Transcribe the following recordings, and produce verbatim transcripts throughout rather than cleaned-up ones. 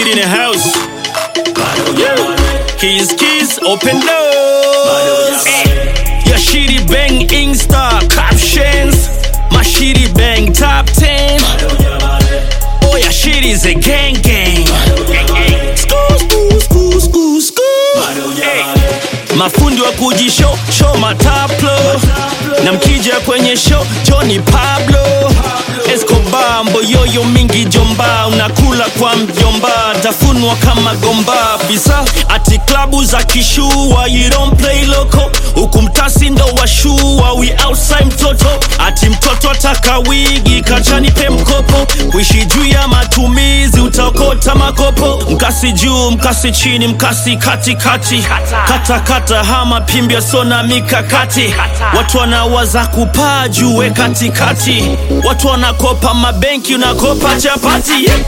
Shitty in the house. Yeah. Keys, keys, open doors. Your shitty bang Insta captions. My shitty bang top ten. Oh, your shitty's a gang gang. School, school, school, school, school. Hey. Mafundi wa kujishow, show mataplo. Na mkija kwenye show, Johnny Pablo Escobar, mboyoyo mingi jomba. Unakula kwa mjomba, tafunwa kama gomba. Bisa, ati klabu za kishua, you don't play loco. Huku mtasi ndo washua, we outside mtoto. Ati mtoto ataka wigi, kachani pe mkopo. Kuishi juu ya matumizi, utaokota makopo. Mkasi juu, mkasi chini, mkasi kati kati. Kata kata hama pimbia sona mikakati. Watu wanawaza kupaa juu we kati kati. Watu wanakopa mabenki, unakopa chapati. Yeah.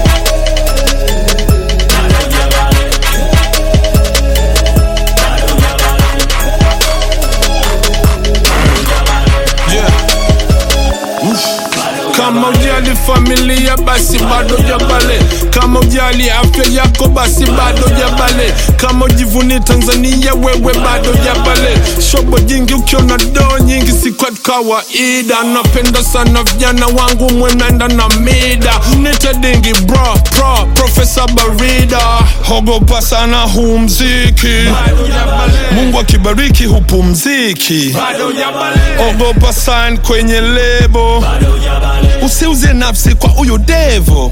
Kama ujali familia basi bado jabale. Kama ujali afya yako basi bado jabale. Kama ujivuni Tanzania wewe bado jabale. Shobo jingi ukiona do nyingi si kwa kawaida. Napenda sana vijana wangu mwenenda na mida. Nite dingi bro, pro, Professor Barida. Hogopa sana huu mziki, Mungu akibariki hupumziki. Ogopa sign kwenye lebo, usiuze nafsi kwa uyo devo.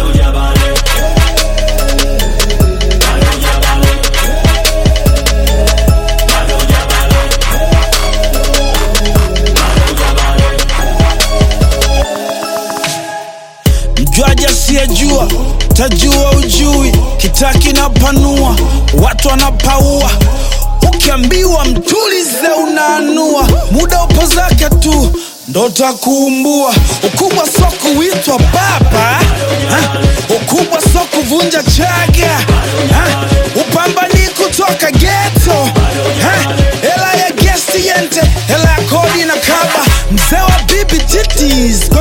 Mjuaja siyejua, tajua ujui. Kitaki na panua, watu wanapaua. Ukiambiwa mtulize unaanua. Muda upo zake tu, ndo takuumbua. Ukubwa so kuitwa baba, ha? Ukubwa so kuvunja chaga, ha? Upambani kutoka ghetto, ha? Hela ya guest yente, hela ya kodi na kaba. Mzee wa bibi titties